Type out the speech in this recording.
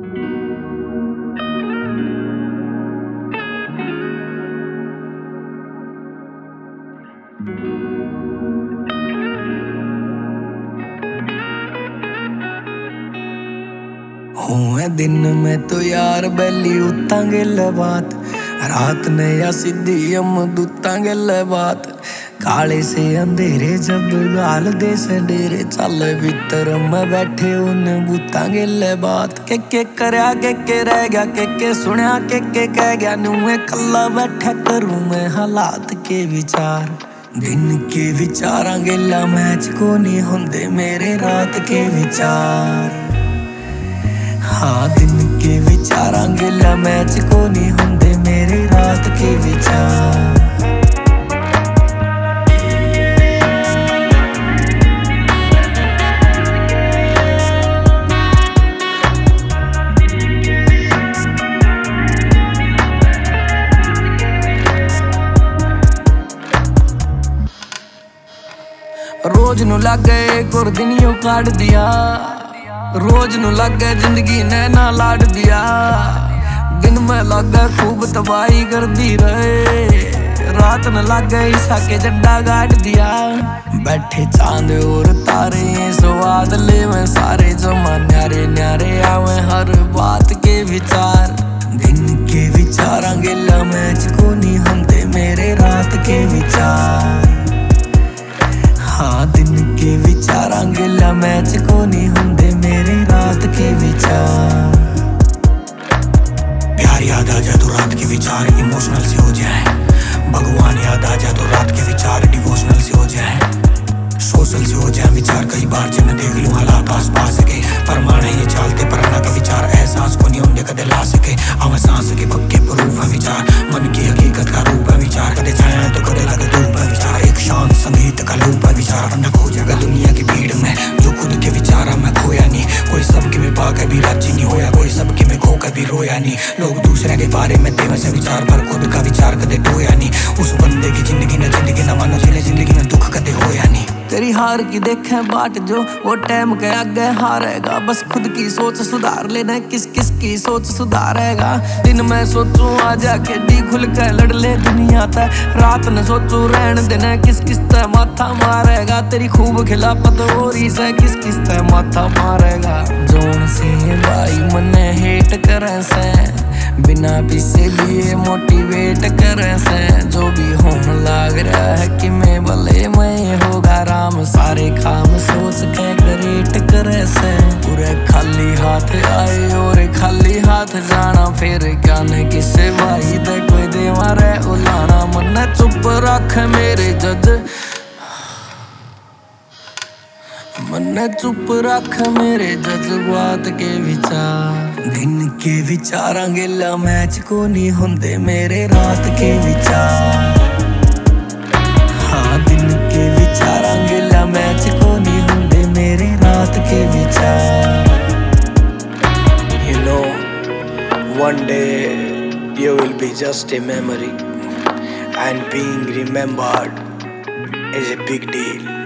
हुए दिन में तो यार बैली उतांगे बात, रात ने या सीधी हम दूतांगे बात। काले से अंधेरे जब गाल दे से डेरे, चल भीतर में बैठे उन बूतांगे बात। के करया के रह गया, के सुनया के कह गया, नुए कल्ला बैठा करूं मैं हालात के विचार। दिन के विचारा गेला मैच को नहीं होंदे मेरे रात के विचार। हाँ दिन के विचारा गेला मैच को नहीं होंदे मेरे रात के विचार। रोज नु लागे एक और दिन यूं काट दिया, रोज नु लागे जिंदगी ने ना लाड दिया। दिन में लागे खूब तबाही कर दी रहे, रात न लागे ईसा के झंडा गाड़ दिया। बैठे चांद और तारे स्वाद ले में सारे, जमा न्यारे न्यारे आवे हर बात के विचार। दिन के विचारा गेला मैच को नहीं होंदे मेरे रात के विचार। हाँ दिन के विचारा गेला मैच को नहीं होंदे मेरे रात के विचार। प्यार याद आ जाए तो रात के विचार इमोशनल से हो जाए, भगवान याद आ जाए तो रात के विचार डिवोशनल से हो जाए, सोशल से हो जाए विचार। कई बार जब मैं देख लूं हालात आस पास के, परमाण ये चालते पराना के विचार एहसास को नहीं होंगे कदे ला सके। आवे सांस के पक्के प्रूफ है विचार, मन की हकीकत का रूप है विचार। कदे छाया तो कदे लगे धूप है विचार, एक शांत संगीत का लूप है विचार। वरना खो जाएगा दुनिया की भीड़ में जो खुद के विचारा में खोया नहीं। कोई सबके में पा कभी राजी नहीं होया, कोई सबके में खो कभी रोया नहीं। लोग दूसरे के बारे में देवे से विचार, पर खुद का विचार कदे टोया नहीं। उस बंदे की जिंदगी न मानो जिले जिंदगी में दुख कदे होया नहीं। तेरी हार की देखे बाट जो वो टाइम के आगे हारेगा। बस खुद की सोच सुधार लेना, किस किस की सोच सुधारेगा। दिन में सोचूं आ जाके डी खुल के लड़ ले दुनिया तय, रात न सोचूं रहन देना किस किस तय माथा मारेगा। तेरी खूब खिलाफत हो रही से किस किस तय माथा मारेगा। जोन से भाई मने हेट करे से, बिना पीछे लिए मोटिवेट करे से। जो भी होने लाग रहा है कि मैं भले मैं होगा राम, सारे काम सोच के ग्रेट करे से। पूरे खाली हाथ आए और खाली हाथ जाना, फिर क्या न किसे भाई दे कोई दे मारे उलाना। मन चुप रख मेरे जज, मन चुप रख मेरे जज्बात के विचार। दिन के विचारा गेला मैच को नहीं होंदे मेरे रात के विचार। हाँ दिन के विचारा गेला मैच को नहीं होंदे मेरे रात के विचार। You know, one day you will be just a memory, and being remembered is a big deal.